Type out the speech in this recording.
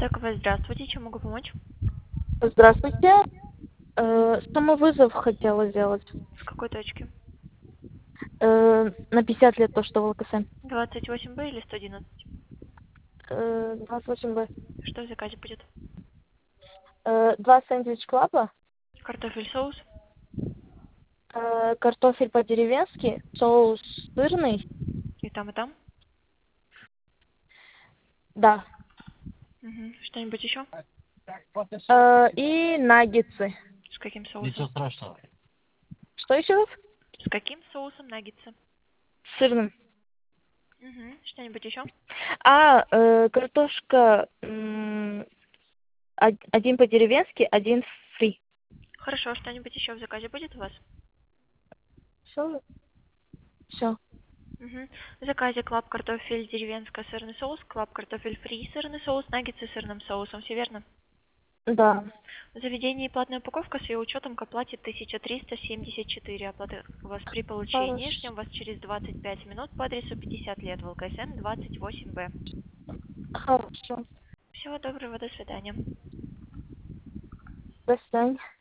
ТКВ, здравствуйте, чем могу помочь? Здравствуйте. Самовызов хотела сделать. С какой точки? На 50 лет то, что в ЛКСМ. 28Б или 111? 28Б. Что в заказе будет? 2 сэндвич клаба, Картофель, соус? картофель по-деревенски, соус сырный, И там, и там? да, Что-нибудь еще? и наггетсы. С каким Ничего соусом? страшного. Что еще раз? С каким соусом наггетсы? Сырным. Что-нибудь еще? Картошка один по-деревенски, один фри. Хорошо, что-нибудь еще в заказе будет у вас? Все? Все. В заказе клаб картофель деревенская сырный соус, клаб картофель фри сырный соус, наггетсы с сырным соусом. Все верно? Да. В заведении платная упаковка с ее учетом к оплате 1374. Оплата у вас при получении. Хорошо. Ждем вас через 25 минут по адресу 50 лет в ЛКСМ 28Б. Хорошо. Всего доброго, до свидания. До свидания.